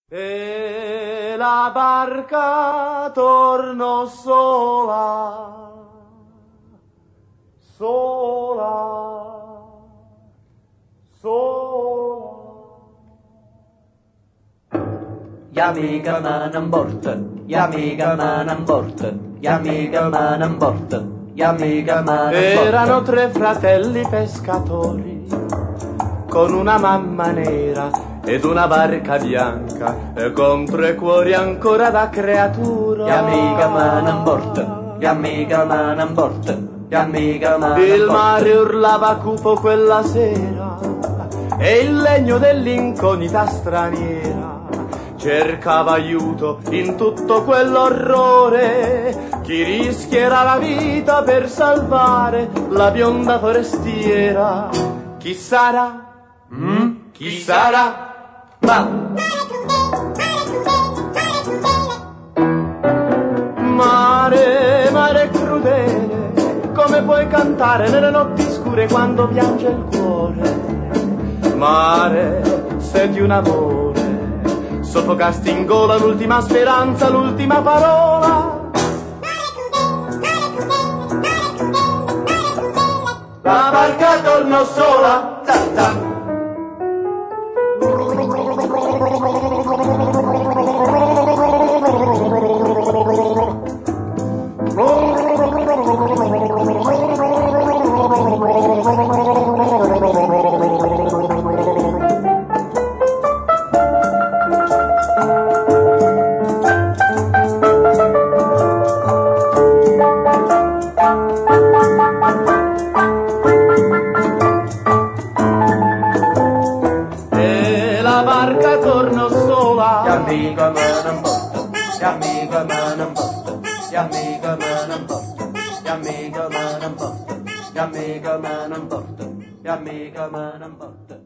E la barca tornò sola, sola, sola. Yamiga man aan boord, Yamiga man aan boord, Yamiga man aan boord, Yamiga man aan boord. Erano tre fratelli pescatori con una mamma nera ed una barca bianca e con tre cuori ancora da creatura. Yamiga man aan boord, Yamiga man aan boord, Yamiga man aan boord. Il mare urlava cupo quella sera e il legno dell'incognita straniera cercava aiuto in tutto quell'orrore. Chi rischierà la vita per salvare la bionda forestiera? Chi sarà? Chi sarà? Mare, mare crudele, come puoi cantare nelle notti scure quando piange il cuore? Mare, se di un amore soffocasti in gola l'ultima speranza, l'ultima parola. La barca tornò sola, ta ta. La barca tornò sola. Yamiga man aan boord, Yamiga man aan boord, Yamiga man aan boord, Yamiga man aan boord, Yamiga man aan boord, Yamiga man aan boord.